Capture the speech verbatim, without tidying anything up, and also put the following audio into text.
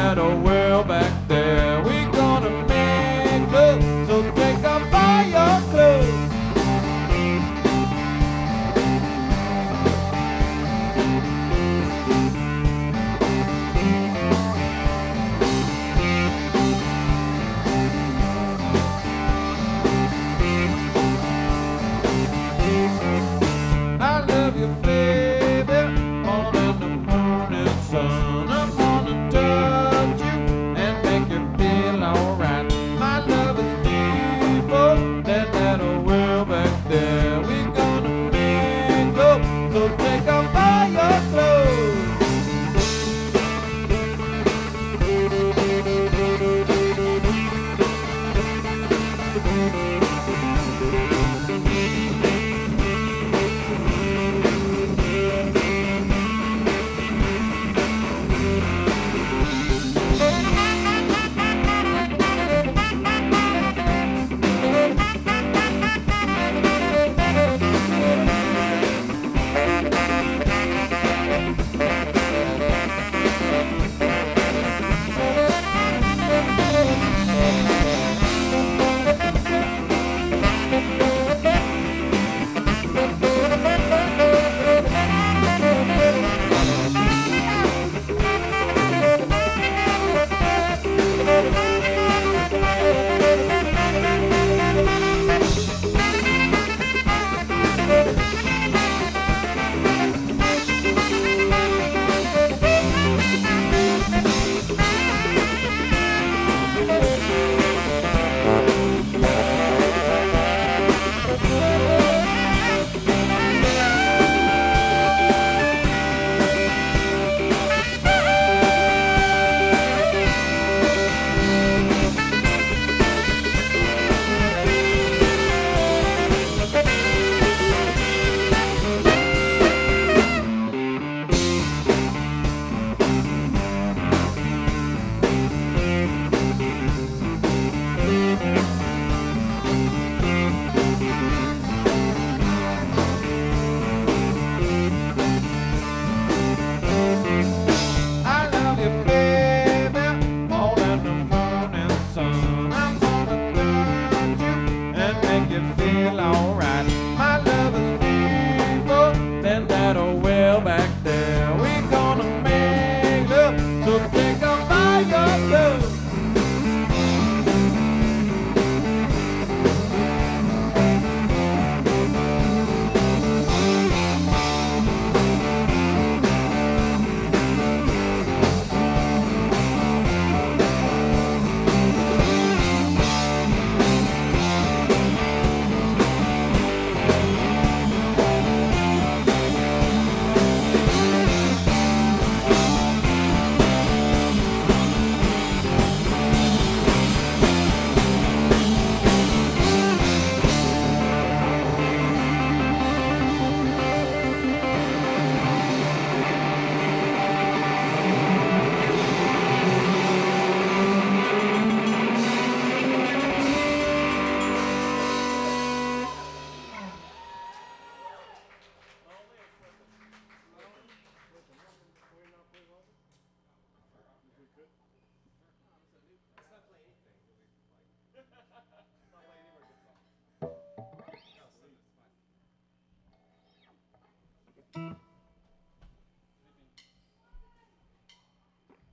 that old world back there. We gonna make love, so take off all your clothes. I love you, baby, more than the morning sun. I'm gonna touch you and make you feel alright. My love is deeper than that old world back there. We gonna make love, so take off all your clothes. I love you, baby, more than the morning sun. I'm gonna touch you and make you feel alright. My love is deeper than that old well back there. We gonna make love, so take off all your clothes.